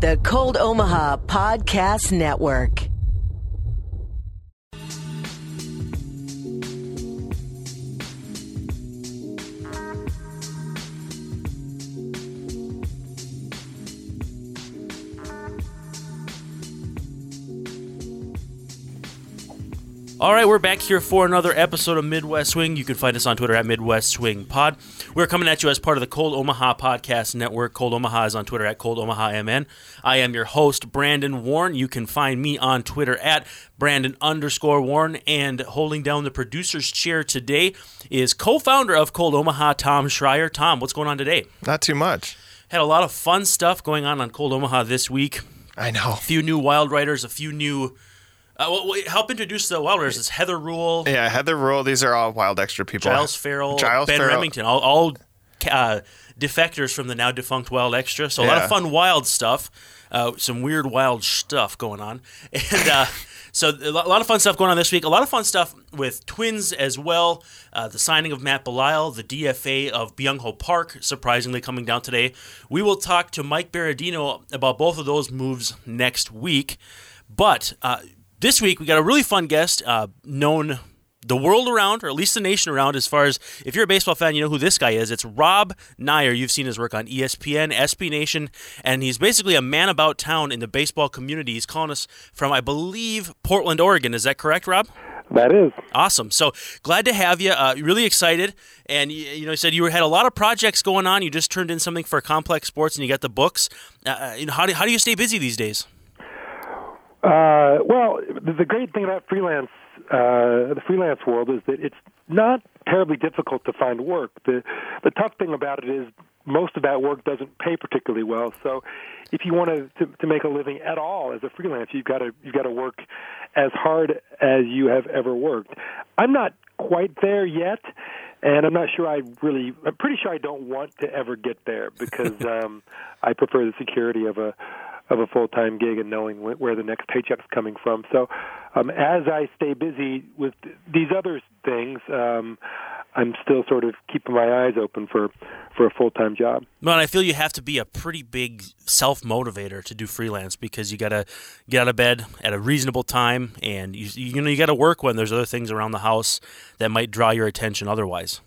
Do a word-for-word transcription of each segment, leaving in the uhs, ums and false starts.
The Cold Omaha Podcast Network. All right, we're back here for another episode of Midwest Swing. You can find us on Twitter at Midwest Swing Pod. We're coming at you as part of the Cold Omaha Podcast Network. Cold Omaha is on Twitter at Cold Omaha M N. I am your host, Brandon Warren. You can find me on Twitter at Brandon underscore Warren. And holding down the producer's chair today is co-founder of Cold Omaha, Tom Schreier. Tom, what's going on today? Not too much. Had a lot of fun stuff going on on Cold Omaha this week. I know. A few new Wild Riders, a few new... Uh, well, wait, help introduce the Wild Riders. It's Heather Rule. Yeah, Heather Rule. These are all Wild Extra people. Giles Farrell, Giles Ben Farrell. Remington, all, all uh, defectors from the now defunct Wild Extra. So a Yeah. lot of fun wild stuff, uh, some weird wild stuff going on, and uh, so a lot of fun stuff going on this week. A lot of fun stuff with Twins as well. Uh, the signing of Matt Belisle, the D F A of Byung-ho Park, surprisingly coming down today. We will talk to Mike Berardino about both of those moves next week, but. Uh, This week, we got a really fun guest, uh, known the world around, or at least the nation around, as far as, if you're a baseball fan, you know who this guy is. It's Rob Neyer. You've seen his work on E S P N, S B Nation, and he's basically a man about town in the baseball community. He's calling us from, I believe, Portland, Oregon. Is that correct, Rob? That is. Awesome. So glad to have you. Uh, really excited. And you, you know, you said you had a lot of projects going on. You just turned in something for Complex Sports, and you got the books. Uh, you know, how do, how do you stay busy these days? Uh, well, the great thing about freelance, uh, the freelance world is that it's not terribly difficult to find work. The the tough thing about it is most of that work doesn't pay particularly well. So, if you want to, to to make a living at all as a freelancer, you've got to you've got to work as hard as you have ever worked. I'm not quite there yet, and I'm not sure I really. I'm pretty sure I don't want to ever get there because um, I prefer the security of a. of a full-time gig and knowing wh- where the next paycheck's coming from. So um, as I stay busy with these other things, um, I'm still sort of keeping my eyes open for, for a full-time job. Well, I feel you have to be a pretty big self-motivator to do freelance because you got to get out of bed at a reasonable time, and you you know you got to work when there's other things around the house that might draw your attention otherwise.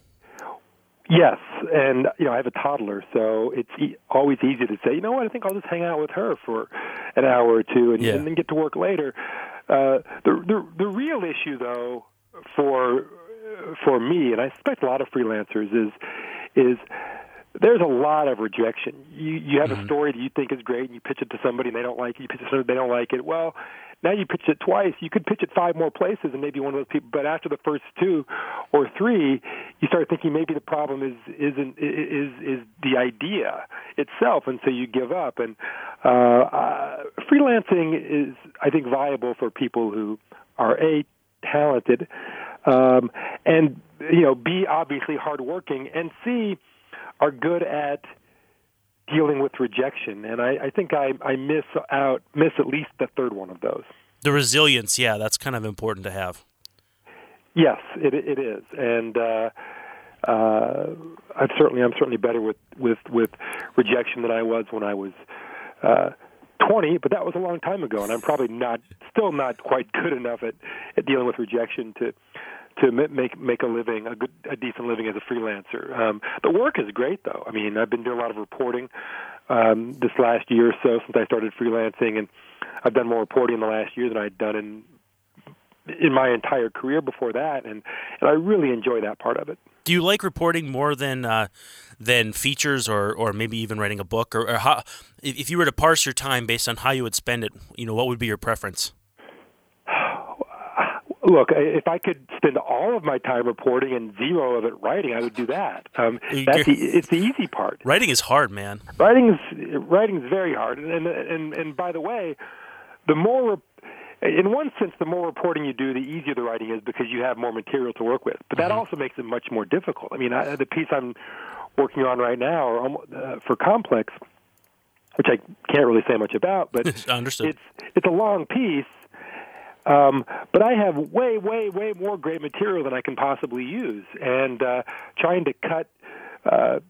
Yes, and you know I have a toddler, so it's e- always easy to say, you know what, I think I'll just hang out with her for an hour or two and, yeah. and then get to work later. Uh, the, the the real issue, though, for for me, and I suspect a lot of freelancers, is is there's a lot of rejection. You you have mm-hmm. a story that you think is great, and you pitch it to somebody, and they don't like it. You pitch it to somebody, they don't like it. Well, now you pitch it twice. You could pitch it five more places, and maybe one of those people. But after the first two or three, you start thinking maybe the problem is isn't is is the idea itself, and so you give up. And uh, uh, freelancing is, I think, viable for people who are a talented, um, and you know, b obviously hardworking, and c are good at dealing with rejection, and I, I think I, I miss out miss at least the third one of those. The resilience, yeah, that's kind of important to have. Yes, it it is, and uh, uh, I'm certainly I'm certainly better with, with, with rejection than I was when I was uh, twenty, but that was a long time ago, and I'm probably not still not quite good enough at, at dealing with rejection to. to make make a living, a good, a decent living as a freelancer. Um, the work is great, though. I mean, I've been doing a lot of reporting um, this last year or so since I started freelancing, and I've done more reporting in the last year than I'd done in in my entire career before that, and, and I really enjoy that part of it. Do you like reporting more than uh, than features, or, or maybe even writing a book, or, or how, if you were to parse your time based on how you would spend it, you know, what would be your preference? Look, if I could spend all of my time reporting and zero of it writing, I would do that. Um, that's the, it's the easy part. Writing is hard, man. Writing's writing's very hard, and and and by the way, the more, in one sense, the more reporting you do, the easier the writing is because you have more material to work with. But that mm-hmm. also makes it much more difficult. I mean, I, the piece I'm working on right now, or uh, for Complex, which I can't really say much about, but Understood. it's it's a long piece. Um, but I have way, way, way more great material than I can possibly use, and uh, trying to cut uh,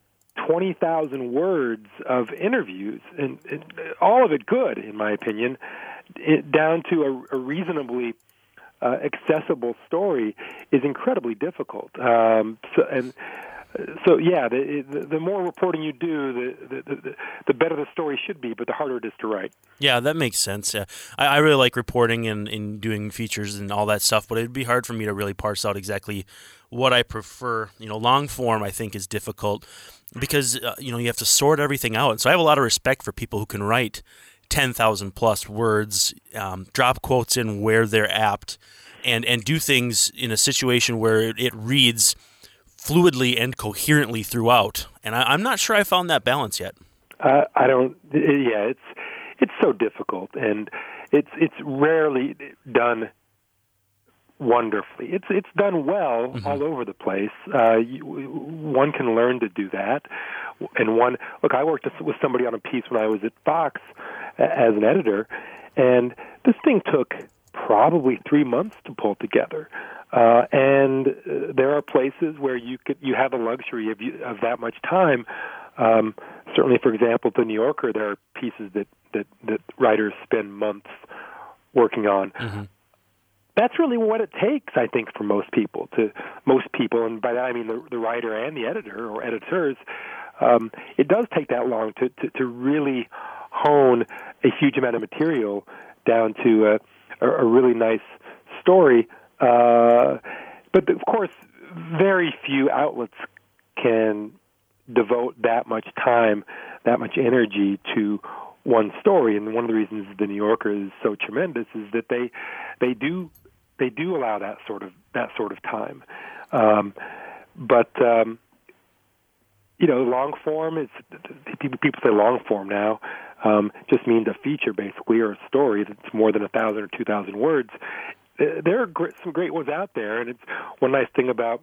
twenty thousand words of interviews, and, and all of it good, in my opinion, it, down to a, a reasonably uh, accessible story is incredibly difficult. Um, so, and so, yeah, the, the, the more reporting you do, the, the, the, the better the story should be, but the harder it is to write. Yeah, that makes sense. Yeah. I, I really like reporting and, and doing features and all that stuff, but it'd be hard for me to really parse out exactly what I prefer. You know, long form I think is difficult because, uh, you know, you have to sort everything out. And so I have a lot of respect for people who can write ten thousand plus words, um, drop quotes in where they're apt, and, and do things in a situation where it, it reads fluidly and coherently throughout. And I, I'm not sure I found that balance yet. Uh, I don't. Yeah, it's it's so difficult, and it's it's rarely done wonderfully. It's it's done well mm-hmm. all over the place. Uh, you, one can learn to do that, and one look. I worked with somebody on a piece when I was at Fox as an editor, and this thing took probably three months to pull together. Uh, and uh, there are places where you could you have a luxury of of that much time. Um, certainly, for example, the New Yorker, there are pieces that, that, that writers spend months working on. Mm-hmm. That's really what it takes, I think, for most people. To most people, and by that I mean the, the writer and the editor or editors. Um, it does take that long to, to, to really hone a huge amount of material down to a, a, a really nice story. Uh, but of course, very few outlets can devote that much time, that much energy to one story. And one of the reasons the New Yorker is so tremendous is that they they do they do allow that sort of that sort of time. Um, but um, you know, long form is people people say long form now um, just means a feature basically or a story that's more than a thousand or two thousand words. There are some great ones out there, and it's one nice thing about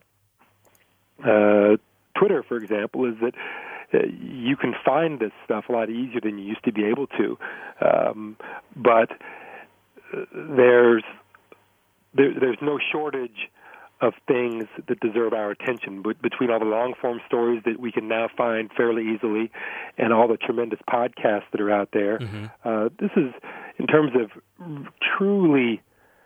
uh, Twitter, for example, is that uh, you can find this stuff a lot easier than you used to be able to. Um, but uh, there's there, there's no shortage of things that deserve our attention. But between all the long-form stories that we can now find fairly easily and all the tremendous podcasts that are out there, mm-hmm. uh, this is, in terms of truly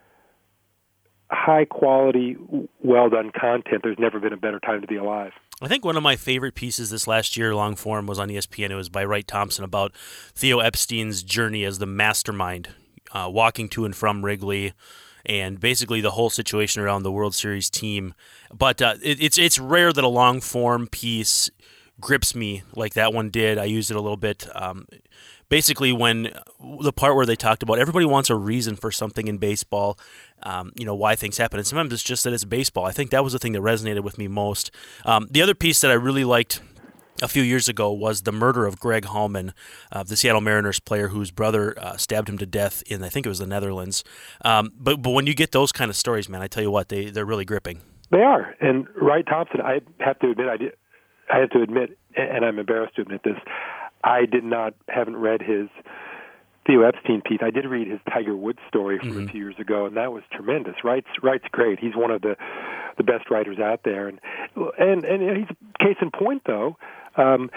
high-quality, well-done content, there's never been a better time to be alive. I think one of my favorite pieces this last year, long form, was on E S P N. It was by Wright Thompson about Theo Epstein's journey as the mastermind, uh, walking to and from Wrigley, and basically the whole situation around the World Series team. But uh, it, it's it's rare that a long form piece grips me like that one did. I used it a little bit. Um, basically, when the part where they talked about everybody wants a reason for something in baseball, um, you know, why things happen. And sometimes it's just that it's baseball. I think that was the thing that resonated with me most. Um, the other piece that I really liked a few years ago was the murder of Greg Hallman, uh, the Seattle Mariners player whose brother uh, stabbed him to death in, I think it was the Netherlands. Um, but but when you get those kind of stories, man, I tell you what, they, they're really gripping. They are. And Wright Thompson, I have to admit, I, did, I have to admit, and I'm embarrassed to admit this, I did not, haven't read his Theo Epstein piece. I did read his Tiger Woods story from mm-hmm. a few years ago, and that was tremendous. Wright's, Wright's great. He's one of the the best writers out there. And and, and he's case in point, though. Um,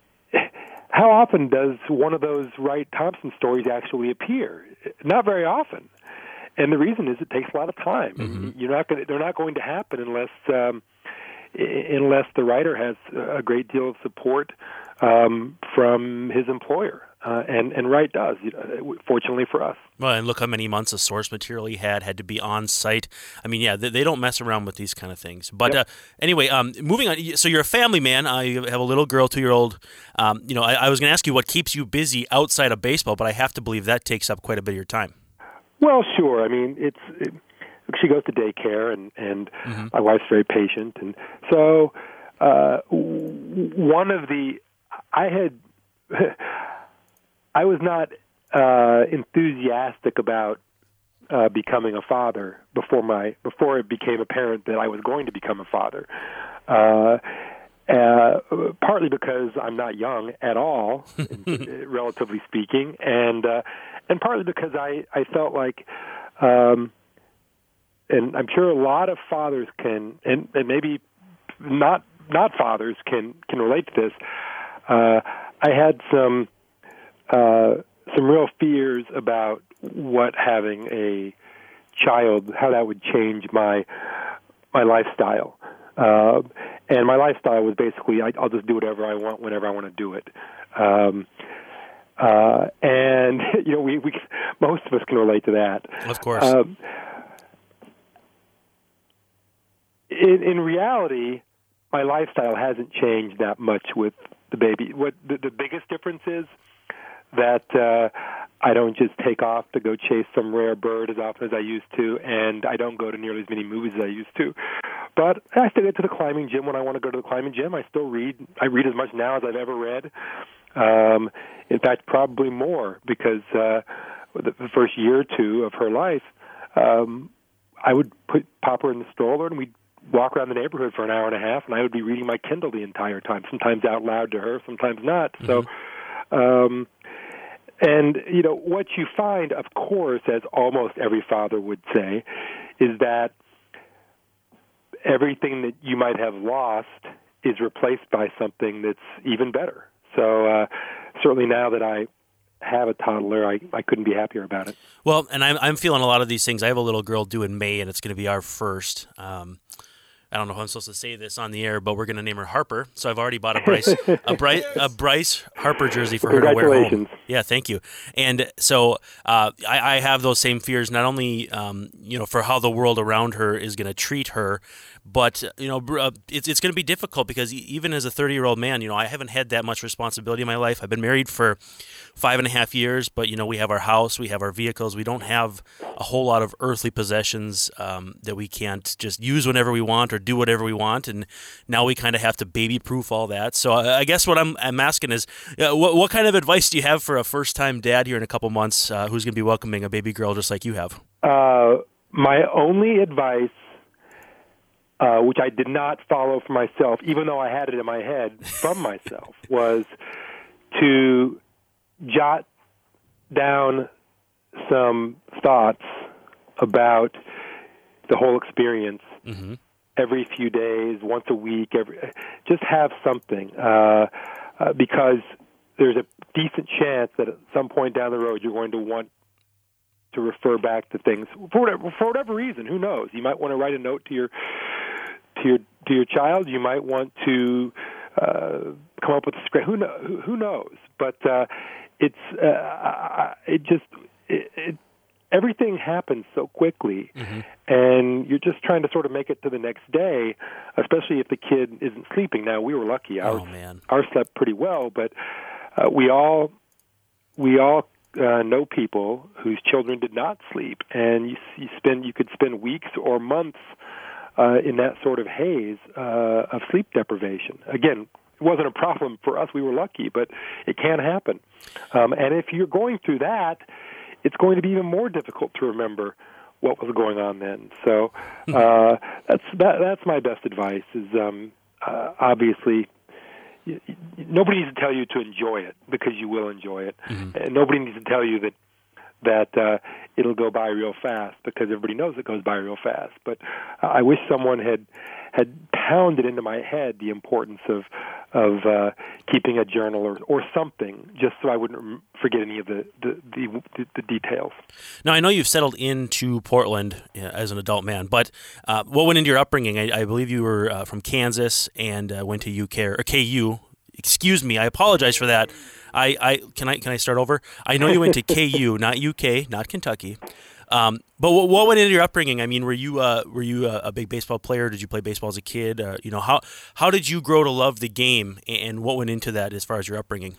how often does one of those Wright Thompson stories actually appear? Not very often. And the reason is it takes a lot of time. Mm-hmm. You're not going they're not going to happen unless um, unless the writer has a great deal of support um, from his employer. Uh, and, and Wright does, you know, fortunately for us. Well, and look how many months of source material he had, had to be on site. I mean, yeah, they, they don't mess around with these kind of things. But yep. uh, anyway, um, moving on. So you're a family man. Uh, you have a little girl, two-year-old. Um, you know, I, I was going to ask you what keeps you busy outside of baseball, but I have to believe that takes up quite a bit of your time. Well, sure. I mean, it's it, she goes to daycare, and, and mm-hmm. my wife's very patient. And so uh, one of the – I had – I was not uh, enthusiastic about uh, becoming a father before my before it became apparent that I was going to become a father. Uh, uh, partly because I'm not young at all, relatively speaking, and uh, and partly because I, I felt like, um, and I'm sure a lot of fathers can, and, and maybe not not fathers can can relate to this. uh, I had some uh, some real fears about what having a child, how that would change my my lifestyle. Uh, and my lifestyle was basically, I, I'll just do whatever I want whenever I want to do it. Um, uh, and you know, we, we most of us can relate to that. Of course. Um, in, in reality, my lifestyle hasn't changed that much with the baby. What the, the biggest difference is that uh, I don't just take off to go chase some rare bird as often as I used to, and I don't go to nearly as many movies as I used to. But I still get to the climbing gym when I want to go to the climbing gym. I still read. I read as much now as I've ever read. Um, in fact, probably more, because uh, the, the first year or two of her life, um, I would put pop her in the stroller and we'd walk around the neighborhood for an hour and a half, and I would be reading my Kindle the entire time, sometimes out loud to her, sometimes not. Mm-hmm. So, um, and, you know, what you find, of course, as almost every father would say, is that everything that you might have lost is replaced by something that's even better. So uh, certainly now that I have a toddler, I, I couldn't be happier about it. Well, and I'm, I'm feeling a lot of these things. I have a little girl due in May, and it's going to be our first. Um, I don't know if I'm supposed to say this on the air, but we're going to name her Harper. So I've already bought a Bryce a, Bryce, a Bryce Harper jersey for her to wear home. Yeah, thank you. And so uh, I, I have those same fears, not only um, you know, for how the world around her is going to treat her, but you know, uh, it's it's going to be difficult because even as a thirty-year-old man, you know, I haven't had that much responsibility in my life. I've been married for five and a half years, but you know, we have our house, we have our vehicles, we don't have a whole lot of earthly possessions um, that we can't just use whenever we want or do whatever we want, and now we kind of have to baby-proof all that. So I, I guess what I'm I'm asking is, uh, what what kind of advice do you have for a first-time dad here in a couple months uh, who's going to be welcoming a baby girl just like you have? Uh, my only advice, Uh, which I did not follow for myself, even though I had it in my head from myself, was to jot down some thoughts about the whole experience mm-hmm. every few days, once a week, every, just have something, uh, uh, because there's a decent chance that at some point down the road you're going to want to refer back to things for whatever, for whatever reason. Who knows? You might want to write a note to your to your to your child. You might want to uh, come up with a script. Who knows? Who, who knows? But uh, it's uh, it just it, it, everything happens so quickly, mm-hmm. and you're just trying to sort of make it to the next day, especially if the kid isn't sleeping. Now, we were lucky; ours, oh, man. ours slept pretty well, but uh, we all we all. Uh, know people whose children did not sleep, and you, you spend you could spend weeks or months uh, in that sort of haze uh, of sleep deprivation. Again, it wasn't a problem for us; we were lucky, but it can happen. Um, and if you're going through that, it's going to be even more difficult to remember what was going on then. So uh, that's that, that's my best advice. Is um, uh, obviously. Nobody needs to tell you to enjoy it, because you will enjoy it. Mm-hmm. And nobody needs to tell you that that uh, it'll go by real fast, because everybody knows it goes by real fast. But uh, I wish someone had had pounded into my head the importance of of uh, keeping a journal or, or something, just so I wouldn't forget any of the the, the, the details. Now, I know you've settled into Portland as an adult man, but uh, what went into your upbringing? I, I believe you were uh, from Kansas and uh, went to U K or K U. Excuse me, I apologize for that. I, I can I can I start over? I know you went to K U, not U K, not Kentucky. Um, but what, what went into your upbringing? I mean, were you uh, were you a, a big baseball player? Did you play baseball as a kid? Uh, you know, how how did you grow to love the game, and what went into that as far as your upbringing?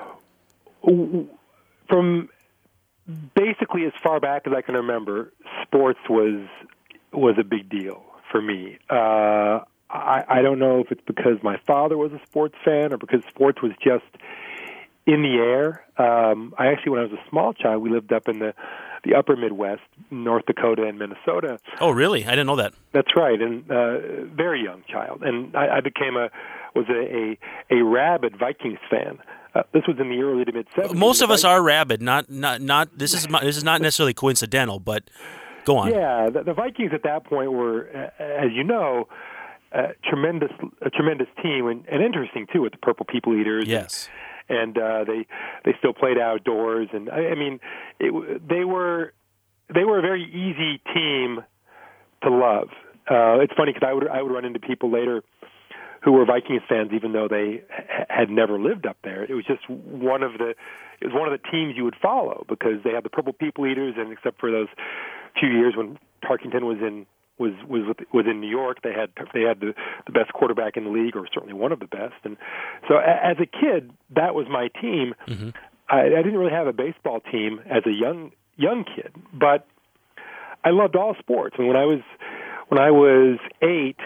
From basically as far back as I can remember, sports was was a big deal for me. Uh, I, I don't know if it's because my father was a sports fan or because sports was just in the air. Um, I actually, when I was a small child, we lived up in the, the upper Midwest, North Dakota and Minnesota. Oh, really? I didn't know that. That's right, and uh, very young child. And I, I became a was a, a, a rabid Vikings fan. Uh, this was in the early to mid seventies. Most of us are rabid. Not not not. This is this is not necessarily coincidental, but go on. Yeah, the, the Vikings at that point were, as you know, a tremendous, a tremendous team, and, and interesting too with the Purple People Eaters. Yes. And, and uh, they they still played outdoors, and I, I mean, it, they were they were a very easy team to love. Uh, it's funny because I would I would run into people later who were Vikings fans, even though they ha- had never lived up there. It was just one of the it was one of the teams you would follow because they had the Purple People Eaters, and except for those few years when Tarkington was in was was with, was in New York, they had they had the, the best quarterback in the league, or certainly one of the best. And so, a, as a kid, that was my team. Mm-hmm. I, I didn't really have a baseball team as a young young kid, but I loved all sports. I mean, when I was when I was eight,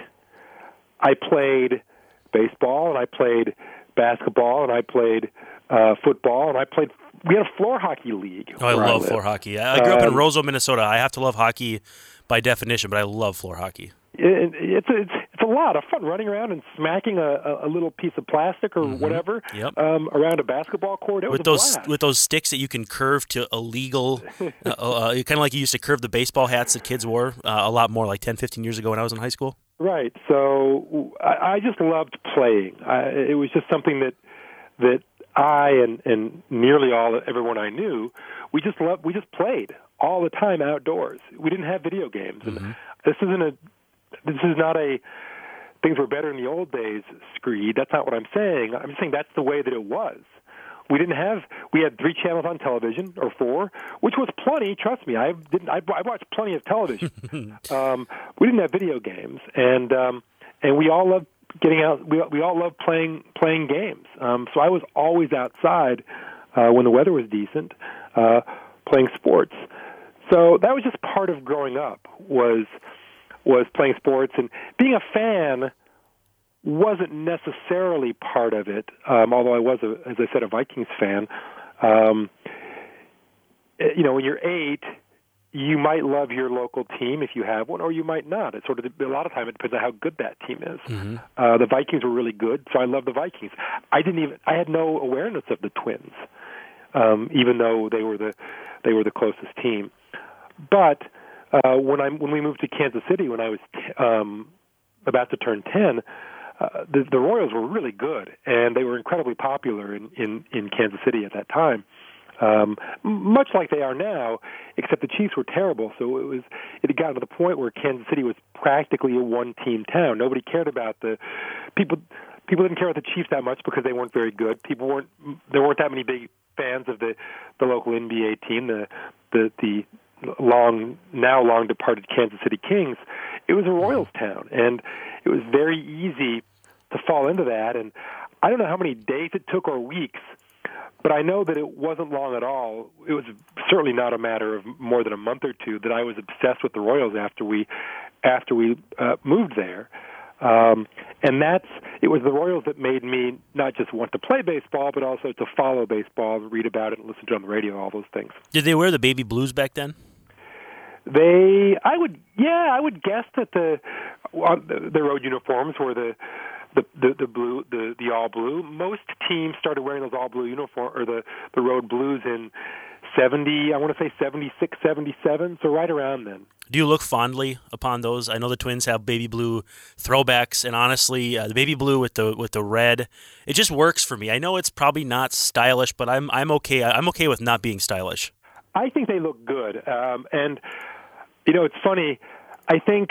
I played baseball, and I played basketball, and I played uh, football, and I played. We had a floor hockey league. Oh, I love I floor hockey. I grew up um, in Roseville, Minnesota. I have to love hockey by definition, but I love floor hockey. It, it's a, it's it's a lot of fun running around and smacking a, a little piece of plastic or mm-hmm. whatever yep. um, around a basketball court. It with was those a blast. with those sticks that you can curve to illegal, uh, uh, kind of like you used to curve the baseball hats that kids wore uh, a lot more, like ten, fifteen years ago when I was in high school. Right. So I, I just loved playing. I, it was just something that that I and, and nearly all everyone I knew, we just loved. We just played all the time outdoors. We didn't have video games, and mm-hmm. this isn't a. This is not a things were better in the old days screed. That's not what I'm saying. I'm saying that's the way that it was. We didn't have. We had three channels on television, or four, which was plenty. Trust me, I didn't. I, I watched plenty of television. um, we didn't have video games, and um, and we all loved getting out. We we all loved playing playing games. Um, so I was always outside uh, when the weather was decent, uh, playing sports. So that was just part of growing up. Was was playing sports, and being a fan wasn't necessarily part of it, um, although I was, a, as I said, a Vikings fan. Um, you know, when you're eight, you might love your local team if you have one, or you might not. It's sort of a lot of time it depends on how good that team is. Mm-hmm. Uh, the Vikings were really good, so I love the Vikings. I didn't even I had no awareness of the Twins, um, even though they were the they were the closest team. But uh, when I when we moved to Kansas City, when I was t- um, about to turn ten. Uh, the, the Royals were really good, and they were incredibly popular in, in, in Kansas City at that time, um, much like they are now, except the Chiefs were terrible. So it was it had gotten to the point where Kansas City was practically a one-team town. Nobody cared about the people. People didn't care about the Chiefs that much because they weren't very good. People weren't. There weren't that many big fans of the, the local N B A team, the the the long now long departed Kansas City Kings. It was a Royals town, and it was very easy to fall into that. And I don't know how many days it took or weeks, but I know that it wasn't long at all. It was certainly not a matter of more than a month or two that I was obsessed with the Royals after we after we uh, moved there. Um, and that's it was the Royals that made me not just want to play baseball, but also to follow baseball, read about it, and listen to it on the radio, all those things. Did they wear the baby blues back then? They, I would, yeah, I would guess that the uh, the road uniforms were the the the, the blue, the, the all blue. Most teams started wearing those all blue uniform or the, the road blues in seventy. I want to say seventy-six, seventy-seven. So right around then. Do you look fondly upon those? I know the Twins have baby blue throwbacks, and honestly, uh, the baby blue with the with the red, it just works for me. I know it's probably not stylish, but I'm I'm okay. I'm okay with not being stylish. I think they look good, um, and you know, it's funny. I think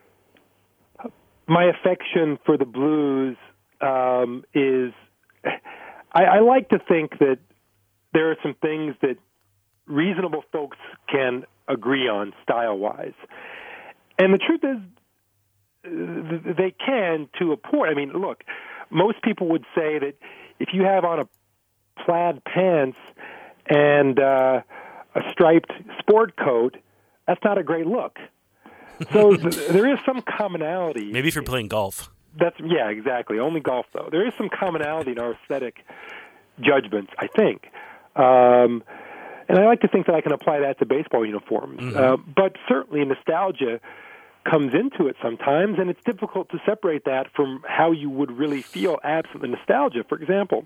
my affection for the blues um, is. I, I like to think that there are some things that reasonable folks can agree on style-wise, and the truth is, they can to a point. I mean, look, most people would say that if you have on a plaid pants and uh, a striped sport coat, that's not a great look. So th- there is some commonality. Maybe if you're playing golf. That's yeah, exactly. Only golf, though. There is some commonality in our aesthetic judgments, I think. Um, and I like to think that I can apply that to baseball uniforms. Mm-hmm. Uh, but certainly nostalgia comes into it sometimes, and it's difficult to separate that from how you would really feel absent the nostalgia. For example,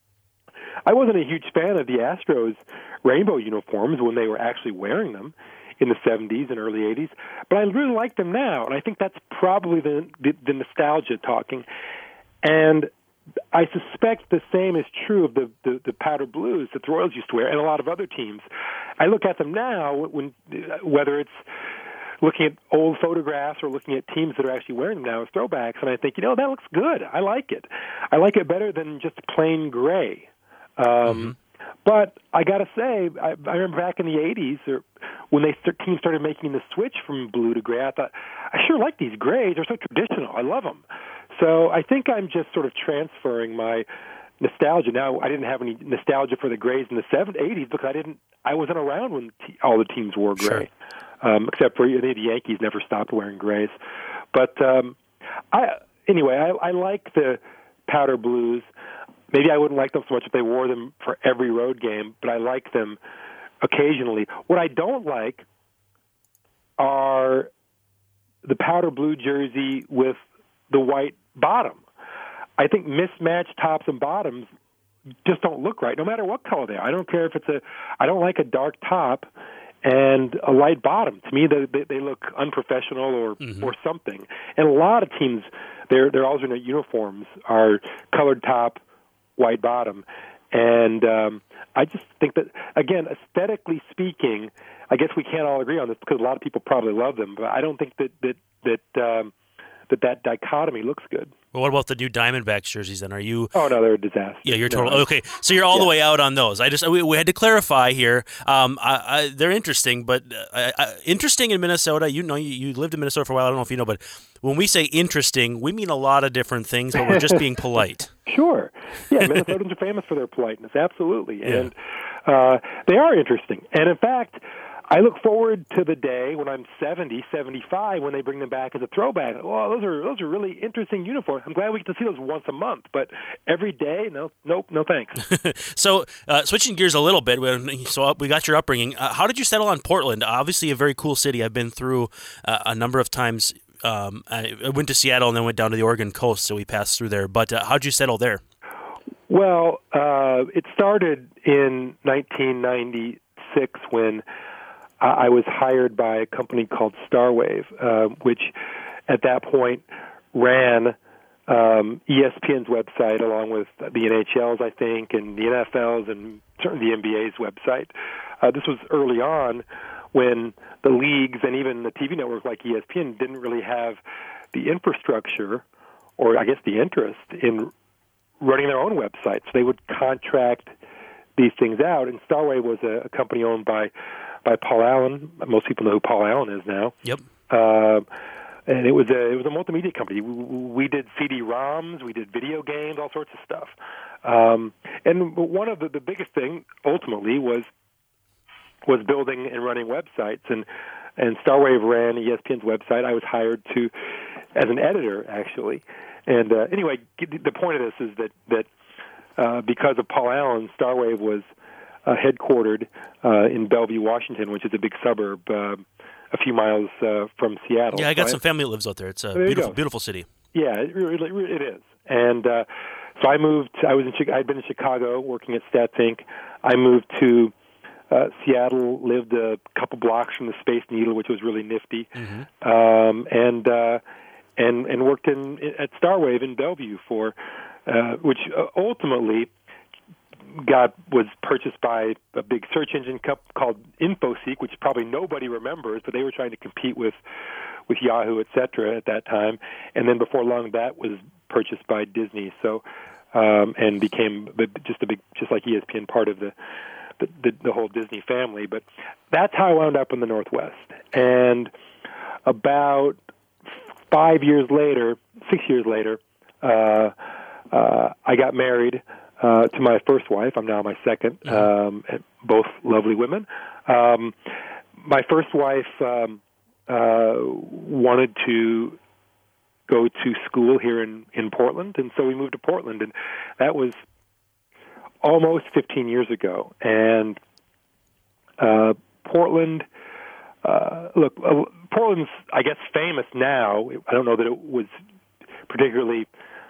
I wasn't a huge fan of the Astros rainbow uniforms when they were actually wearing them. in the seventies and early eighties. But I really like them now, and I think that's probably the, the, the nostalgia talking. And I suspect the same is true of the, the, the powder blues that the Royals used to wear and a lot of other teams. I look at them now, when whether it's looking at old photographs or looking at teams that are actually wearing them now as throwbacks, and I think, you know, that looks good. I like it. I like it better than just plain gray. Um, mm-hmm. But I got to say, I, I remember back in the eighties, or when they teams started making the switch from blue to gray, I thought, I sure like these grays. They're so traditional. I love them. So I think I'm just sort of transferring my nostalgia. Now, I didn't have any nostalgia for the grays in the seventies, eighties because I didn't. I wasn't around when te- all the teams wore gray, sure. um, except for the Yankees never stopped wearing grays. But um, I anyway, I, I like the powder blues. Maybe I wouldn't like them so much if they wore them for every road game, but I like them occasionally. What I don't like are the powder blue jersey with the white bottom. I think mismatched tops and bottoms just don't look right, no matter what color they are. I don't care if it's a. I don't like a dark top and a light bottom. To me, they they, they look unprofessional or mm-hmm. or something. And a lot of teams, their their alternate uniforms are colored top, white bottom, and um, I just think that, again, aesthetically speaking, I guess we can't all agree on this because a lot of people probably love them, but I don't think that that that um, that, that dichotomy looks good. Well, what about the new Diamondbacks jerseys then? Are you? Oh no, they're a disaster. Yeah, you're totally no. okay. So you're all yeah. the way out on those. I just we, we had to clarify here. Um, I, I, they're interesting, but uh, I, interesting in Minnesota. You know, you, you lived in Minnesota for a while. I don't know if you know, but when we say interesting, we mean a lot of different things. But we're just being polite. Sure. Yeah, Minnesotans are famous for their politeness. Absolutely, yeah. and uh, they are interesting. And in fact, I look forward to the day when I'm seventy, seventy-five, when they bring them back as a throwback. Oh, those are those are really interesting uniforms. I'm glad we get to see those once a month, but every day, no, nope, no thanks. So, uh, switching gears a little bit, so we got your upbringing. Uh, how did you settle on Portland? Obviously, a very cool city. I've been through uh, a number of times. Um, I went to Seattle and then went down to the Oregon coast, so we passed through there. But uh, how did you settle there? Well, uh, it started in nineteen ninety-six when I was hired by a company called Starwave, uh, which at that point ran um, E S P N's website along with the N H L's, I think, and the N F L's and certainly the N B A's website. Uh, this was early on when the leagues and even the T V network like E S P N didn't really have the infrastructure or I guess the interest in running their own websites. They would contract these things out, and Starwave was a, a company owned by by Paul Allen. Most people know who Paul Allen is now. Yep. Uh, and it was a it was a multimedia company. We, we did C D ROMs, we did video games, all sorts of stuff. Um, and one of the, the biggest thing ultimately was was building and running websites. And and Starwave ran E S P N's website. I was hired to as an editor actually. And uh, anyway, the point of this is that that uh, because of Paul Allen, Starwave was Uh, headquartered uh, in Bellevue, Washington, which is a big suburb uh, a few miles uh, from Seattle. Yeah, I got so some I, family that lives out there. It's a there beautiful, beautiful city. Yeah, it really it is. And uh, so I moved. I was in. I'd been in Chicago working at Stats Incorporated. I moved to uh, Seattle. Lived a couple blocks from the Space Needle, which was really nifty. Mm-hmm. Um, and uh, and and worked in at Starwave in Bellevue for uh, which ultimately got was purchased by a big search engine co- called InfoSeek, which probably nobody remembers, but they were trying to compete with with Yahoo, et cetera, at that time. And then before long, that was purchased by Disney. So um, and became just a big, just like E S P N, part of the the, the the whole Disney family. But that's how I wound up in the Northwest. And about five years later, six years later, uh, uh, I got married. Uh, to my first wife. I'm now my second, um, both lovely women. Um, my first wife um, uh, wanted to go to school here in, in Portland, and so we moved to Portland, and that was almost fifteen years ago. And uh, Portland, uh, look, uh, Portland's, I guess, famous now. I don't know that it was particularly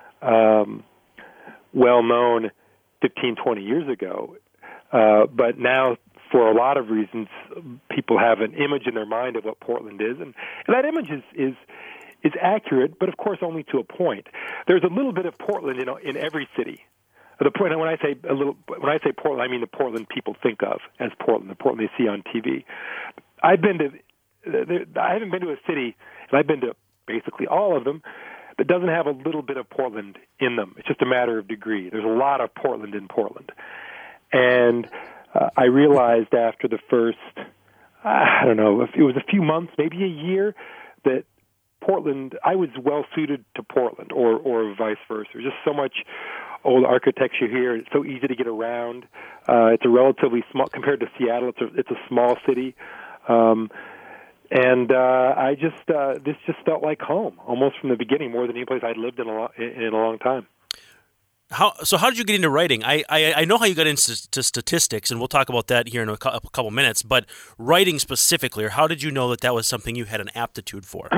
um, well known fifteen, twenty years ago. Uh, but now for a lot of reasons, people have an image in their mind of what Portland is, and, and that image is, is is accurate, but of course only to a point. There's a little bit of Portland in in every city. The point when I say a little, when I say Portland, I mean the Portland people think of as Portland, the Portland they see on T V. I've been to, I haven't been to a city, and I've been to basically all of them, that doesn't have a little bit of Portland in them. It's just a matter of degree. There's a lot of Portland in Portland, and uh, I realized after the first, I don't know, if it was a few months, maybe a year, that Portland, I was well suited to Portland, or or vice versa. There's just so much old architecture here. It's so easy to get around. Uh, it's a relatively small, compared to Seattle, it's a, it's a small city. Um, and uh, I just, uh, this just felt like home, almost from the beginning, more than any place I'd lived in a, lo- in a long time. How so? How did you get into writing? I, I, I know how you got into to statistics, and we'll talk about that here in a, cu- a couple minutes. But writing specifically, or how did you know that that was something you had an aptitude for?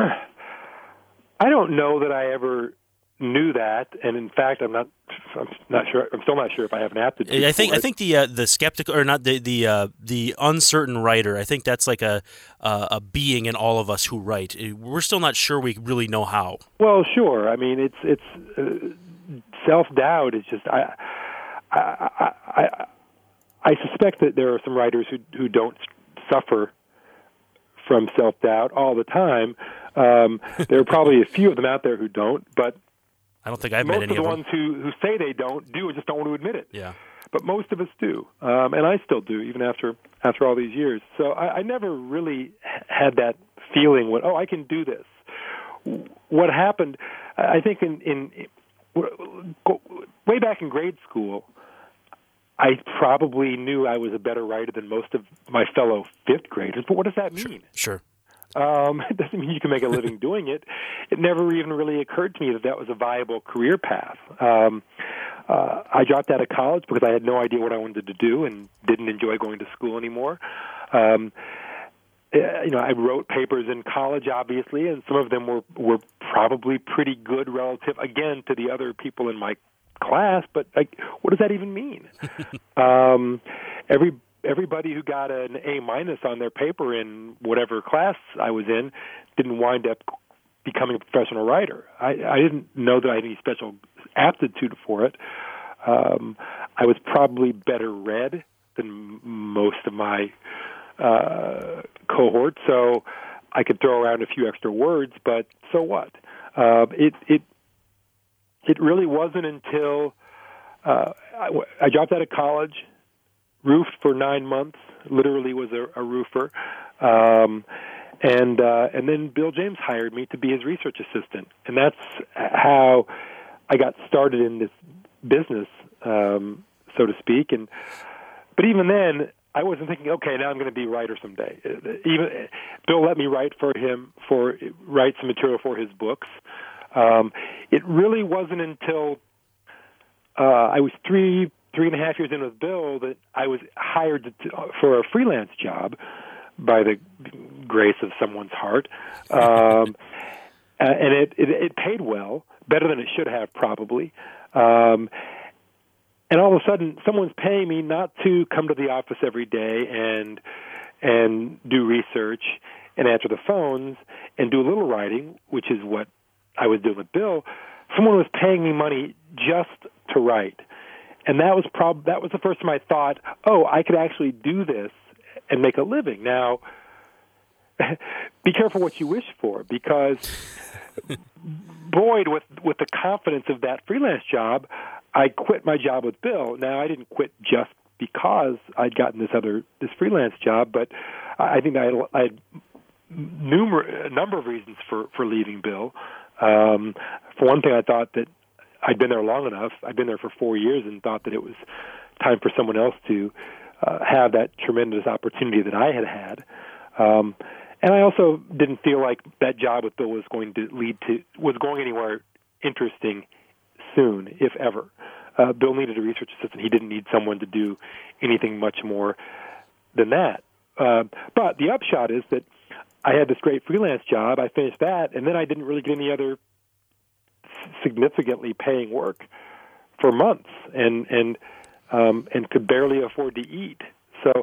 I don't know that I ever knew that, and in fact, I'm not. I'm not sure. I'm still not sure if I have an aptitude. I think for it. I think the uh, the skeptical, or not the the uh, the uncertain writer. I think that's like a uh, a being in all of us who write. We're still not sure we really know how. Well, sure. I mean, it's it's. Uh, self-doubt is just I, I I I suspect that there are some writers who who don't suffer from self-doubt all the time. Um, there are probably a few of them out there who don't, but I don't think I've most met any of the of ones who who say they don't do just don't want to admit it. Yeah. But most of us do, um, and I still do, even after after all these years. So I, I never really had that feeling when, oh, I can do this. What happened, I think, in in way back in grade school, I probably knew I was a better writer than most of my fellow fifth graders. But what does that mean? Sure. Um, it doesn't mean you can make a living doing it. It never even really occurred to me that that was a viable career path. Um, uh, I dropped out of college because I had no idea what I wanted to do and didn't enjoy going to school anymore. Um, you know, I wrote papers in college, obviously, and some of them were, were probably pretty good relative, again, to the other people in my class, but like, what does that even mean? um, every everybody who got an A minus on their paper in whatever class I was in didn't wind up becoming a professional writer. I, I didn't know that I had any special aptitude for it. Um, I was probably better read than most of my uh, cohort, so I could throw around a few extra words, but so what? Uh, it it it really wasn't until uh, I, I dropped out of college, roofed for nine months, literally was a, a roofer, um, and uh, and then Bill James hired me to be his research assistant, and that's how I got started in this business, um, so to speak. And but even then, I wasn't thinking, okay, now I'm going to be a writer someday. Even Bill let me write for him, for write some material for his books. Um, it really wasn't until uh, I was three, three and a half years in with Bill that I was hired to, for a freelance job by the grace of someone's heart, um, and it, it it paid well, better than it should have probably. Um, And all of a sudden, someone's paying me not to come to the office every day and and do research and answer the phones and do a little writing, which is what I was doing with Bill. Someone was paying me money just to write, and that was prob- that was the first time I thought, oh, I could actually do this and make a living. Now, be careful what you wish for, because buoyed with with the confidence of that freelance job, I quit my job with Bill. Now, I didn't quit just because I'd gotten this other this freelance job, but I think I had, I had numer- a number of reasons for, for leaving Bill. Um, for one thing, I thought that I'd been there long enough. I'd been there for four years and thought that it was time for someone else to uh, have that tremendous opportunity that I had had. Um, and I also didn't feel like that job with Bill was going to lead to was going anywhere interesting soon, if ever. Uh, Bill needed a research assistant. He didn't need someone to do anything much more than that. Uh, but the upshot is that I had this great freelance job. I finished that, and then I didn't really get any other significantly paying work for months, and and um, and could barely afford to eat. So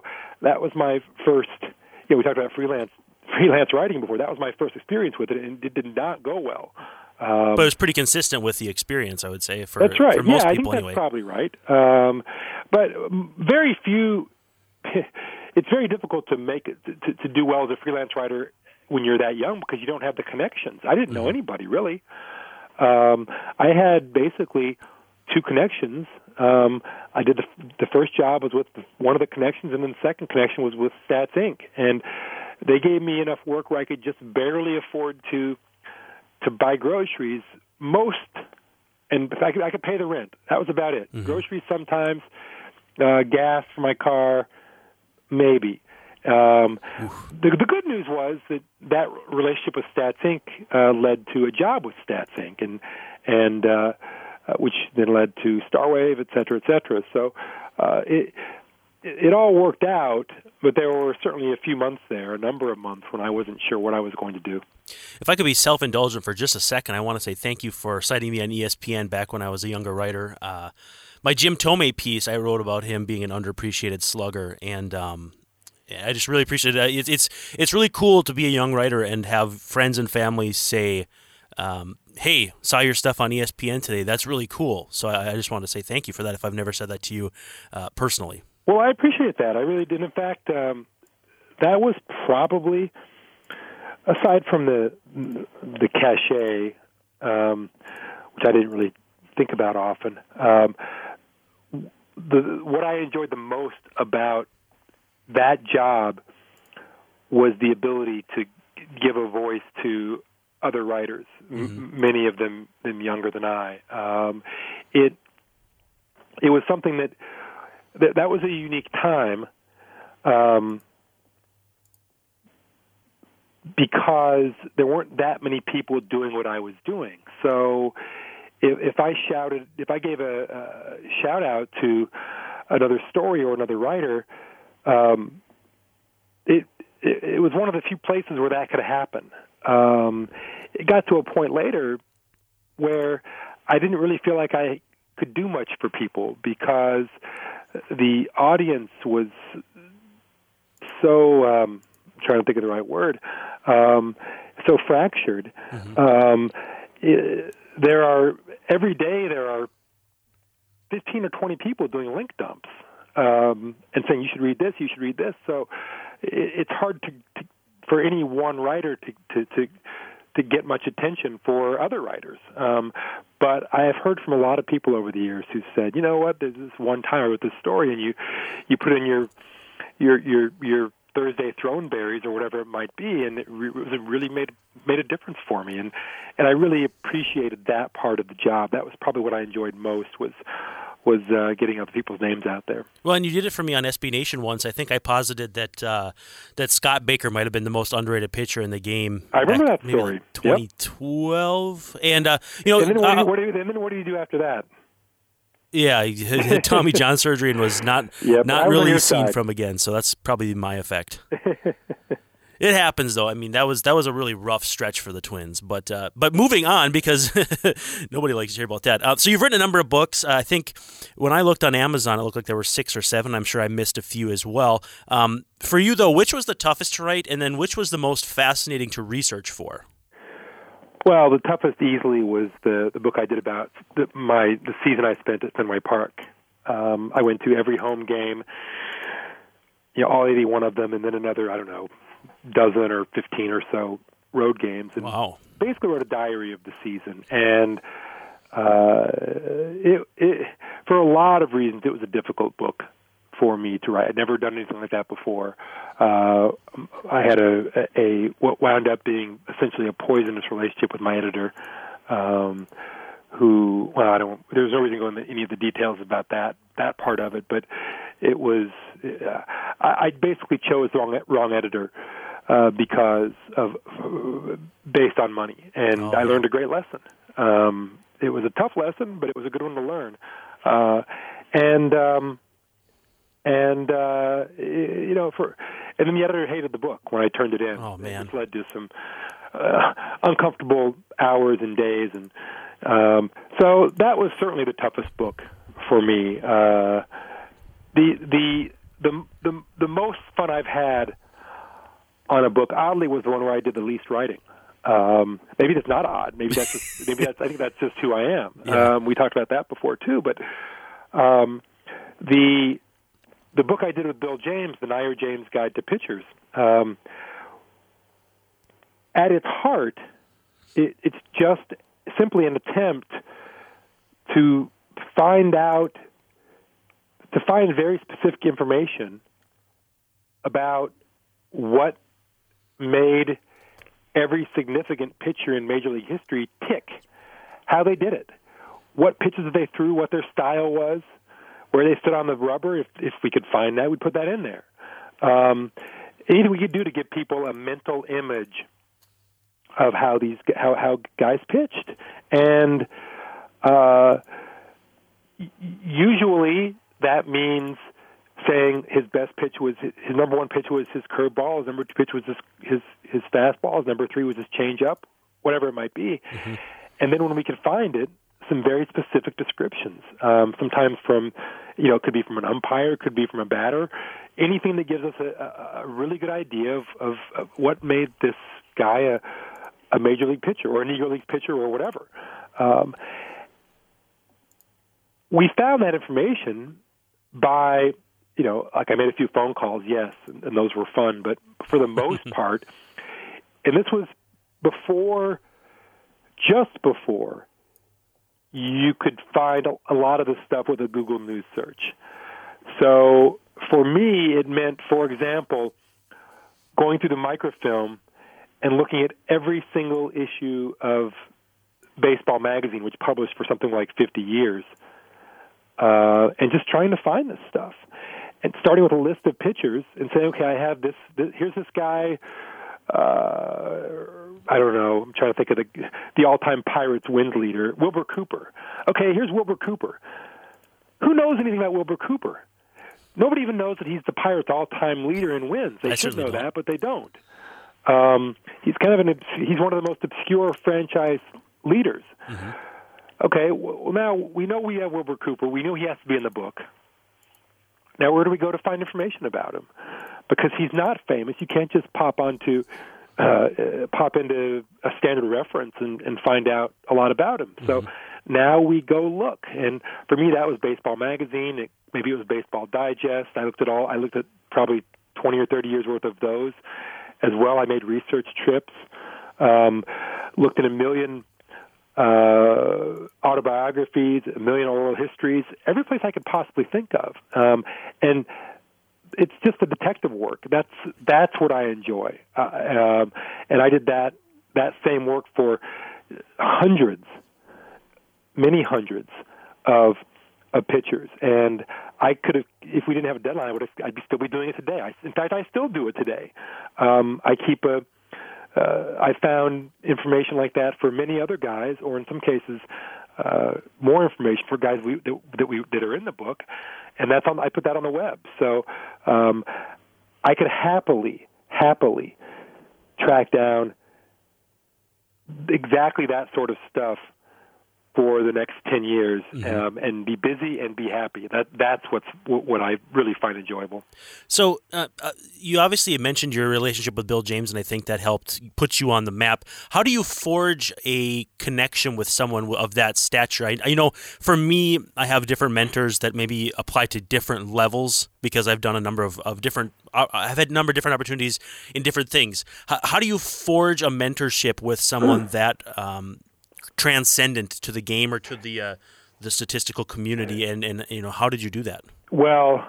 that was my first. You know, we talked about freelance freelance writing before. That was my first experience with it, and it did not go well. Um, but it was pretty consistent with the experience, I would say, for, that's right. for most yeah, people I think anyway. That's probably right. Um, but very few. It's very difficult to make it, to, to do well as a freelance writer when you're that young because you don't have the connections. I didn't know Mm-hmm. anybody really. Um, I had basically two connections. Um, I did the, the first job was with the, one of the connections, and then the second connection was with Stats Incorporated. And they gave me enough work where I could just barely afford to to buy groceries. Most, and I could, I could pay the rent. That was about it. Mm-hmm. Groceries sometimes, uh, gas for my car, maybe. Um, the, the good news was that that relationship with Stats Incorporated uh, led to a job with Stats Incorporated, and and uh, uh, which then led to Starwave, et cetera, et cetera. So uh, it it all worked out, but there were certainly a few months there, a number of months, when I wasn't sure what I was going to do. If I could be self-indulgent for just a second, I want to say thank you for citing me on E S P N back when I was a younger writer. Uh, my Jim Thome piece, I wrote about him being an underappreciated slugger, and um, I just really appreciate it. It's, it's it's really cool to be a young writer and have friends and family say, um, hey, saw your stuff on E S P N today. That's really cool. So I, I just wanted to say thank you for that if I've never said that to you uh, personally. Well, I appreciate that. I really did. In fact, um, that was probably, aside from the the cachet, um, which I didn't really think about often, um, the what I enjoyed the most about that job was the ability to give a voice to other writers, mm-hmm. m- many of them, them younger than I. Um, it it was something that, that that was a unique time um, because there weren't that many people doing what I was doing. So if, if I shouted, if I gave a, a shout out to another story or another writer, Um, it, it it was one of the few places where that could happen. Um, it got to a point later where I didn't really feel like I could do much for people because the audience was so, um, I'm trying to think of the right word, um, so fractured. Mm-hmm. Um, it, there are, every day there are fifteen or twenty people doing link dumps. Um, and saying you should read this, you should read this. So it, it's hard to, to for any one writer to, to to to get much attention for other writers. Um, but I have heard from a lot of people over the years who said, you know what, there's this one time I wrote this story, and you you put in your your your your Thursday Throneberries or whatever it might be, and it, re- it really made made a difference for me. And and I really appreciated that part of the job. That was probably what I enjoyed most was. was uh, getting other people's names out there. Well, and you did it for me on S B Nation once. I think I posited that uh, that Scott Baker might have been the most underrated pitcher in the game. I remember back, that story. Like twenty twelve. Yep. And, uh, you know... And then, what uh, do you, what do you, and then what do you do after that? Yeah, he had Tommy John surgery and was not, yep, not really seen side. from again, so that's probably my effect. It happens, though. I mean, that was that was a really rough stretch for the Twins. But uh, but moving on, because nobody likes to hear about that. Uh, so you've written a number of books. Uh, I think when I looked on Amazon, it looked like there were six or seven. I'm sure I missed a few as well. Um, for you, though, which was the toughest to write, and then which was the most fascinating to research for? Well, the toughest easily was the, the book I did about the, my the season I spent at Fenway Park. Um, I went to every home game, you know, all eighty-one of them, and then another, I don't know, dozen or fifteen or so road games, and wow. basically wrote a diary of the season. And uh, it, it, for a lot of reasons, it was a difficult book for me to write. I'd never done anything like that before. Uh, I had a, a, a what wound up being essentially a poisonous relationship with my editor, um, who, well, I don't, there's no reason to go into any of the details about that, that part of it, but it was, uh, I, I basically chose the wrong, wrong editor, uh, because of, based on money. And oh, I learned a great lesson. Um, it was a tough lesson, but it was a good one to learn. Uh, and, um, and, uh, you know, for, and then the editor hated the book when I turned it in. Oh, man. It led to some, uh, uncomfortable hours and days, and, Um, so that was certainly the toughest book for me. Uh, the the the the the most fun I've had on a book, oddly, was the one where I did the least writing. Um, maybe that's not odd. Maybe that's just, maybe that's I think that's just who I am. Yeah. Um, we talked about that before too. But um, the the book I did with Bill James, the Nair James Guide to Pitchers, um, at its heart, it, it's just simply an attempt to find out, to find very specific information about what made every significant pitcher in Major League history tick, how they did it, what pitches they threw, what their style was, where they stood on the rubber. If, if we could find that, we'd put that in there. Um, anything we could do to give people a mental image of how these how, how guys pitched. And uh, usually that means saying his best pitch was his, his number one pitch was his curveball, his number two pitch was his his, his fastball, his number three was his changeup, whatever it might be. Mm-hmm. And then when we could find it, some very specific descriptions. Um, sometimes from, you know, it could be from an umpire, it could be from a batter, anything that gives us a, a really good idea of, of, of what made this guy a, a major league pitcher or a Negro League pitcher or whatever. Um, we found that information by, you know, like I made a few phone calls, yes, and, and those were fun, but for the most part, and this was before, just before, you could find a, a lot of the stuff with a Google News search. So for me, it meant, for example, going through the microfilm and looking at every single issue of Baseball Magazine, which published for something like fifty years, uh, and just trying to find this stuff. And starting with a list of pitchers and saying, okay, I have this, this here's this guy, uh, I don't know, I'm trying to think of the the all-time Pirates wins leader, Wilbur Cooper. Okay, here's Wilbur Cooper. Who knows anything about Wilbur Cooper? Nobody even knows that he's the Pirates' all-time leader in wins. They I should know don't. that, but they don't. Um, he's kind of an he's one of the most obscure franchise leaders. Mm-hmm. Okay, well now we know we have Wilbur Cooper. We know he has to be in the book. Now where do we go to find information about him? Because he's not famous. You can't just pop onto uh, uh, pop into a standard reference and, and find out a lot about him. Mm-hmm. So now we go look. And for me, that was Baseball Magazine. It, maybe it was Baseball Digest. I looked at all. I looked at probably twenty or thirty years worth of those as well. I made research trips. Um, looked at a million uh, autobiographies, a million oral histories, every place I could possibly think of. Um, and it's just the detective work. That's that's what I enjoy. Uh, um, and I did that that same work for hundreds, many hundreds of of pitchers. And I could have, if we didn't have a deadline, I would have, I'd be still be doing it today. I, in fact, I still do it today. Um, I keep a. Uh, I found information like that for many other guys, or in some cases, uh, more information for guys we, that, that we that are in the book, and that's on. I put that on the web, so um, I could happily, happily track down exactly that sort of stuff for the next ten years, mm-hmm. um, and be busy and be happy. That that's what's what I really find enjoyable. So uh, uh, you obviously mentioned your relationship with Bill James, and I think that helped put you on the map. How do you forge a connection with someone of that stature? I, you know, for me, I have different mentors that maybe apply to different levels because I've done a number of, of different. I've had a number of different opportunities in different things. How, how do you forge a mentorship with someone that um, transcendent to the game or to the uh, the statistical community, and, and you know, how did you do that? Well,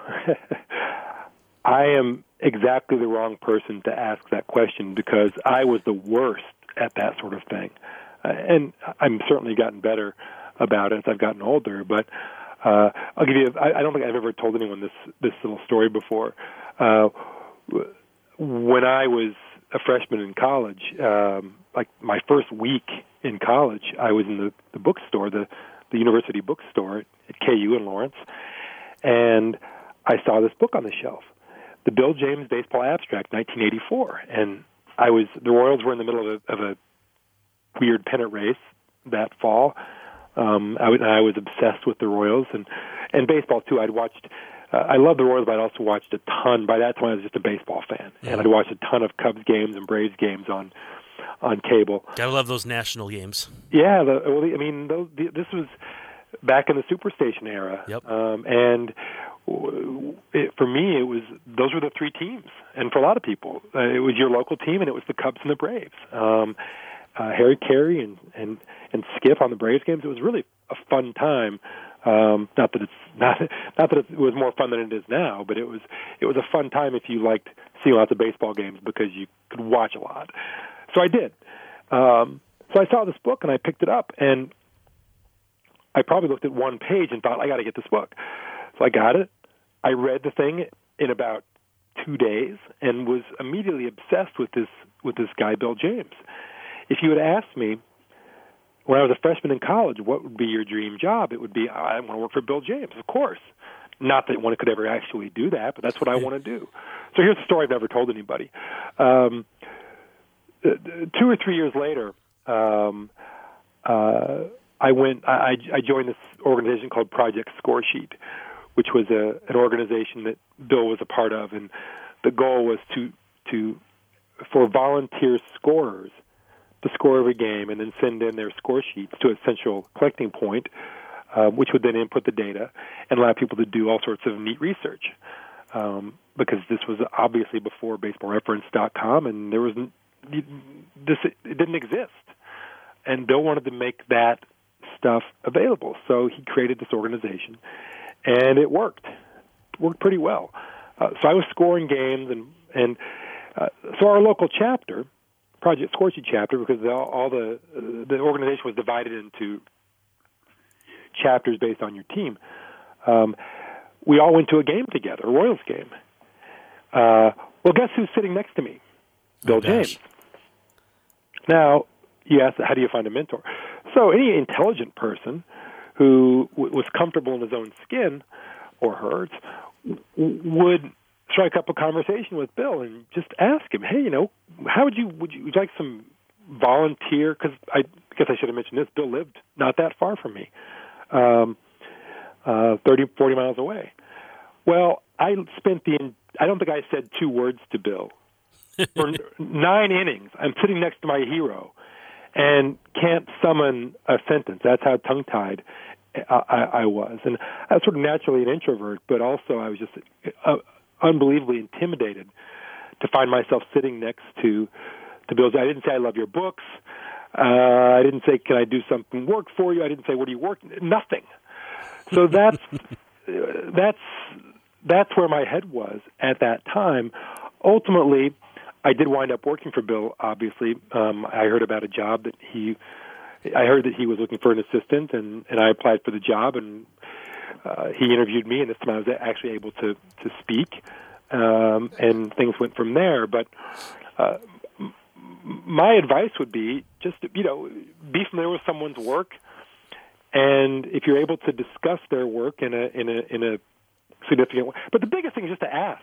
I am exactly the wrong person to ask that question because I was the worst at that sort of thing, uh, and I'm certainly gotten better about it as I've gotten older. But uh, I'll give you. I, I don't think I've ever told anyone this this little story before. Uh, when I was a freshman in college, um, like my first week in college, I was in the, the bookstore, the, the university bookstore at K U in Lawrence, and I saw this book on the shelf, the Bill James Baseball Abstract, nineteen eighty-four. And I was the Royals were in the middle of a, of a weird pennant race that fall. Um, I, was, I was obsessed with the Royals and, and baseball too. I'd watched uh, I love the Royals, but I also watched a ton. By that time, I was just a baseball fan, Yeah. and I'd watched a ton of Cubs games and Braves games on on cable. Gotta love those national games. Yeah, the, well, I mean, those, the, this was back in the Superstation era, Yep. um, and it, for me, it was those were the three teams, and for a lot of people, uh, it was your local team, and it was the Cubs and the Braves. Um, uh, Harry Carey and, and and Skip on the Braves games. It was really a fun time. Um, not that it's not not that it was more fun than it is now, but it was it was a fun time if you liked seeing lots of baseball games because you could watch a lot. So I did. Um, so I saw this book and I picked it up, and I probably looked at one page and thought, I got to get this book. So I got it. I read the thing in about two days and was immediately obsessed with this with this guy, Bill James. If you had asked me when I was a freshman in college, what would be your dream job? It would be, I want to work for Bill James, of course. Not that one could ever actually do that, but that's what I want to do. So here's a story I've never told anybody. Um, two or three years later, um, uh, I went. I, I joined this organization called Project Scoresheet, which was a, an organization that Bill was a part of, and the goal was to to for volunteer scorers to score every game and then send in their score sheets to a central collecting point, uh, which would then input the data and allow people to do all sorts of neat research. Um, because this was obviously before baseball reference dot com, and there was this it didn't exist, and Bill wanted to make that stuff available, so he created this organization, and it worked. It worked pretty well. Uh, so I was scoring games, and and uh, so our local chapter, Project Scoresheet chapter, because all, all the uh, the organization was divided into chapters based on your team. Um, we all went to a game together, a Royals game. Uh, well, guess who's sitting next to me? Bill Oh, James. Now, you ask, how do you find a mentor? So any intelligent person who w- was comfortable in his own skin, or hers, w- would strike up a conversation with Bill and just ask him, hey, you know, how would you, would you, would you like some volunteer? Because I guess I should have mentioned this. Bill lived not that far from me, um, uh, thirty, forty miles away. Well, I spent the, I don't think I said two words to Bill. For nine innings, I'm sitting next to my hero and can't summon a sentence. That's how tongue-tied I, I, I was. And I was sort of naturally an introvert, but also I was just uh, unbelievably intimidated to find myself sitting next to, to Bill. I didn't say, I love your books. Uh, I didn't say, can I do something work for you? I didn't say, what do you work? Nothing. So that's that's that's where my head was at that time. Ultimately, I did wind up working for Bill, obviously. Um, I heard about a job that he, I heard that he was looking for an assistant, and, and I applied for the job, and uh, he interviewed me, and this time I was actually able to, to speak, um, and things went from there. But uh, m- my advice would be just, you know, be familiar with someone's work, and if you're able to discuss their work in a in a in a significant way. But the biggest thing is just to ask.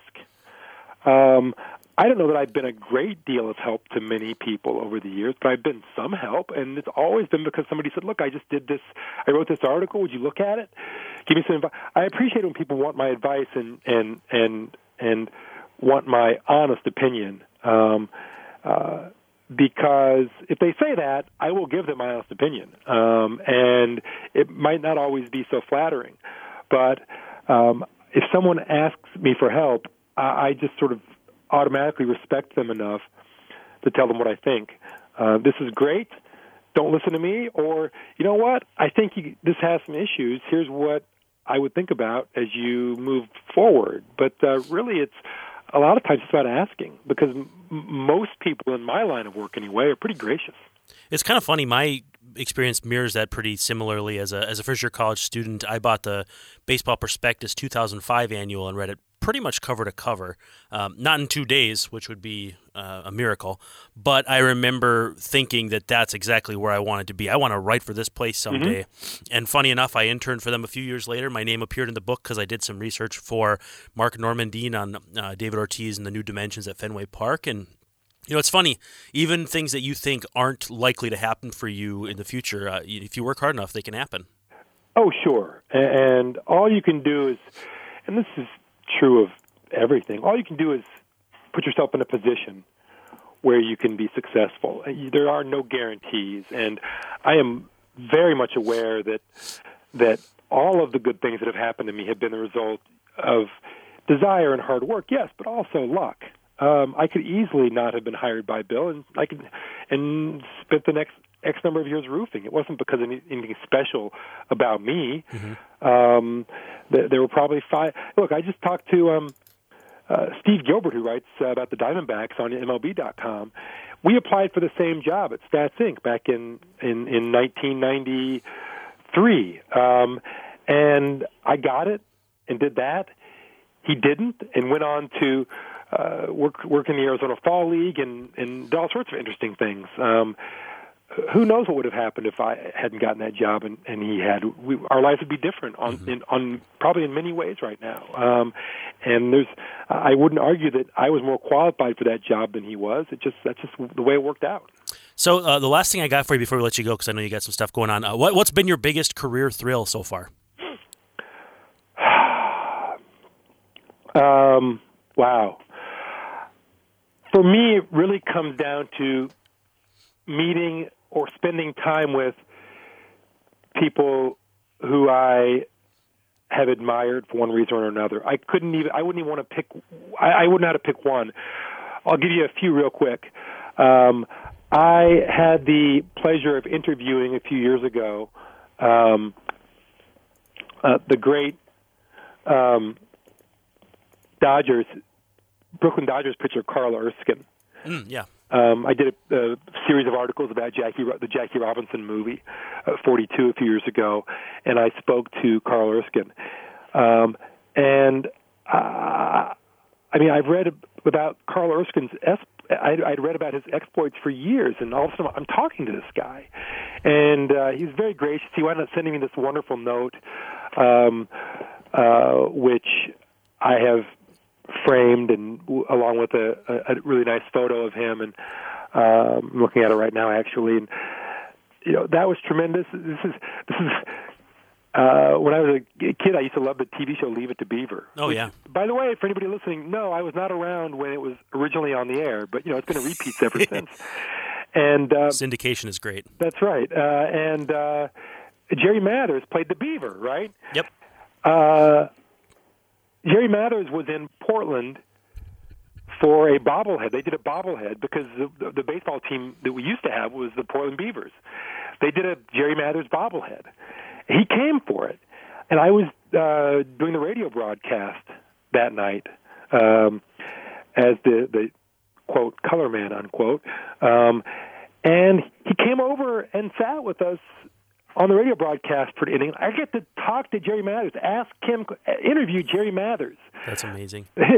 Um, I don't know that I've been a great deal of help to many people over the years, but I've been some help, and it's always been because somebody said, look, I just did this, I wrote this article, would you look at it? Give me some advice. I appreciate when people want my advice and and and, and want my honest opinion, um, uh, because if they say that, I will give them my honest opinion, um, and it might not always be so flattering. But um, if someone asks me for help, I, I just sort of automatically respect them enough to tell them what I think. Uh, this is great. Don't listen to me. Or, you know what? I think you, this has some issues. Here's what I would think about as you move forward. But uh, really, it's a lot of times it's about asking, because m- most people in my line of work anyway are pretty gracious. It's kind of funny. My experience mirrors that pretty similarly. As a as a first-year college student, I bought the Baseball Prospectus two thousand five annual and read it pretty much cover to cover. Um, not in two days, which would be uh, a miracle, but I remember thinking that that's exactly where I wanted to be. I want to write for this place someday. Mm-hmm. And funny enough, I interned for them a few years later. My name appeared in the book because I did some research for Mark Normandin on uh, David Ortiz and the new dimensions at Fenway Park. And you know, it's funny, even things that you think aren't likely to happen for you in the future, uh, if you work hard enough, they can happen. Oh, sure. And all you can do is, and this is true of everything, all you can do is put yourself in a position where you can be successful. There are no guarantees, and I am very much aware that that all of the good things that have happened to me have been the result of desire and hard work, yes, but also luck. Um, I could easily not have been hired by Bill, and I could and spent the next X number of years roofing. It wasn't because of anything special about me. Mm-hmm. Um, there, there were probably five. Look, I just talked to um, uh, Steve Gilbert, who writes uh, about the Diamondbacks on M L B dot com. We applied for the same job at Stats Incorporated back in in, in nineteen ninety-three, um, and I got it and did that. He didn't, and went on to uh, work work in the Arizona Fall League and, and all sorts of interesting things. Um, who knows what would have happened if I hadn't gotten that job and, and he had? We, our lives would be different on, mm-hmm. in, on probably in many ways right now. Um, and there's, I wouldn't argue that I was more qualified for that job than he was. It just that's just the way it worked out. So uh, the last thing I got for you before we let you go, because I know you got some stuff going on. Uh, what, what's been your biggest career thrill so far? Um, wow. For me, it really comes down to meeting or spending time with people who I have admired for one reason or another. I couldn't even, I wouldn't even want to pick, I, I wouldn't know how to pick one. I'll give you a few real quick. Um, I had the pleasure of interviewing a few years ago um, uh, the great um, Dodgers, Brooklyn Dodgers pitcher Carl Erskine. Mm, yeah. Um, I did a, a series of articles about Jackie, the Jackie Robinson movie, uh, forty-two, a few years ago, and I spoke to Carl Erskine. Um, and uh, I mean, I've read about Carl Erskine's. I'd, I'd read about his exploits for years, and all of a sudden I'm talking to this guy, and uh, he's very gracious. He wound up sending me this wonderful note, um, uh, which I have framed, and along with a, a, a really nice photo of him, and um, I'm looking at it right now, actually. And you know, that was tremendous. This is this is uh, when I was a kid, I used to love the T V show Leave It to Beaver. Oh which, yeah. By the way, for anybody listening, no, I was not around when it was originally on the air, but you know, it's been a repeat ever since. And uh, syndication is great. That's right. Uh, and uh, Jerry Mathers played the Beaver, right? Yep. Uh, Jerry Mathers was in Portland for a bobblehead. They did a bobblehead because the, the, the baseball team that we used to have was the Portland Beavers. They did a Jerry Mathers bobblehead. He came for it, and I was uh, doing the radio broadcast that night um, as the, the, quote, color man, unquote. Um, and he came over and sat with us on the radio broadcast for the inning. I get to talk to Jerry Mathers, ask him, interview Jerry Mathers. That's amazing. uh,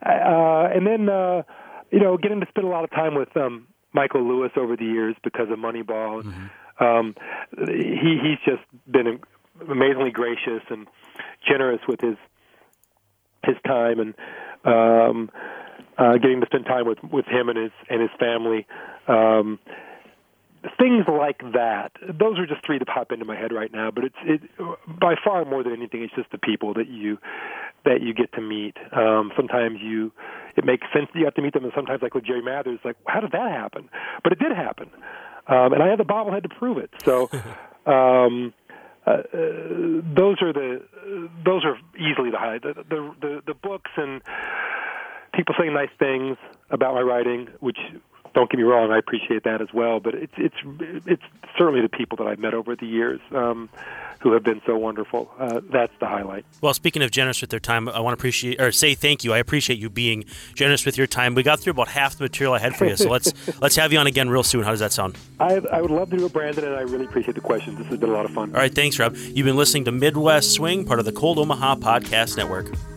and then, uh, you know, getting to spend a lot of time with um, Michael Lewis over the years because of Moneyball. Mm-hmm. Um, he he's just been amazingly gracious and generous with his his time, and um, uh, getting to spend time with, with him and his and his family. Um, Things like that. Those are just three that pop into my head right now. But it's it by far more than anything. It's just the people that you that you get to meet. Um, sometimes you it makes sense that you have to meet them, and sometimes, like with Jerry Mathers, like how did that happen? But it did happen, um, and I have the bobblehead to prove it. So um, uh, uh, those are the those are easily the high. The, the the the books and people saying nice things about my writing, which. Don't get me wrong, I appreciate that as well. But it's it's it's certainly the people that I've met over the years um, who have been so wonderful. Uh, that's the highlight. Well, speaking of generous with their time, I want to appreciate or say thank you. I appreciate you being generous with your time. We got through about half the material I had for you, so let's let's have you on again real soon. How does that sound? I I would love to do it, Brandon, and I really appreciate the questions. This has been a lot of fun. All right, thanks, Rob. You've been listening to Midwest Swing, part of the Cold Omaha Podcast Network.